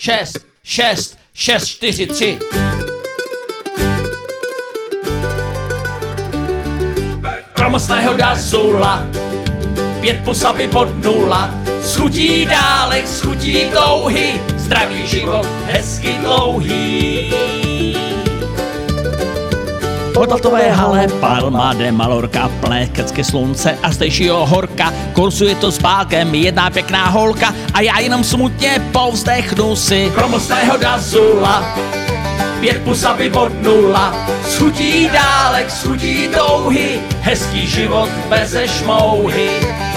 6, 6, 6, 4, 3. Pro mocného Dazula 5 plus aby bod 0. Schutí dálek, schutí touhy, zdravý život, hezky dlouhý. V hodnotové hale Palma de Mallorca, plné kecky slunce a zdejšího horka. Kursuje to s bákem jedna pěkná holka a já jenom smutně povzdechnu si. Pro mocného Dazula 5 plus aby bod 0. Schutí dálek, schutí touhy, hezký život beze šmouhy.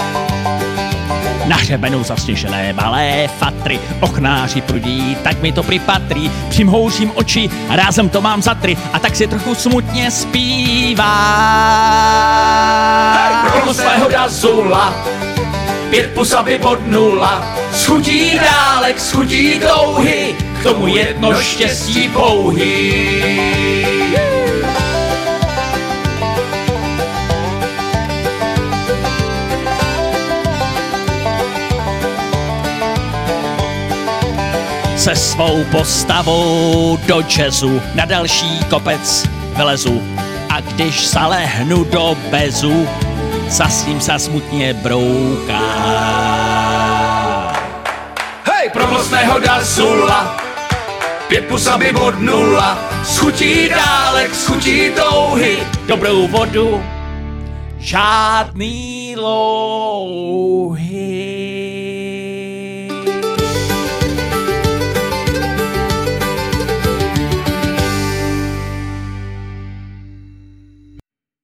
Na hřebenu zasněžené malé fatry, ochnáři prudí, tak mi to připatří. Přimhouřím oči a rázem to mám za 3 a tak si trochu smutně zpívá. Pro svého Dazula 5 plus aby bod 0. Schutí dálek, schutí touhy, k tomu jedno štěstí pouhý. Se svou postavou do jazzu na další kopec vylezu a když zalehnu do bezu, zas ním se smutně brouká. Hej, pro mocného Dazula 5 plus aby bod 0. Schutí dálek, schutí touhy, dobrou vodu, žádný louhy.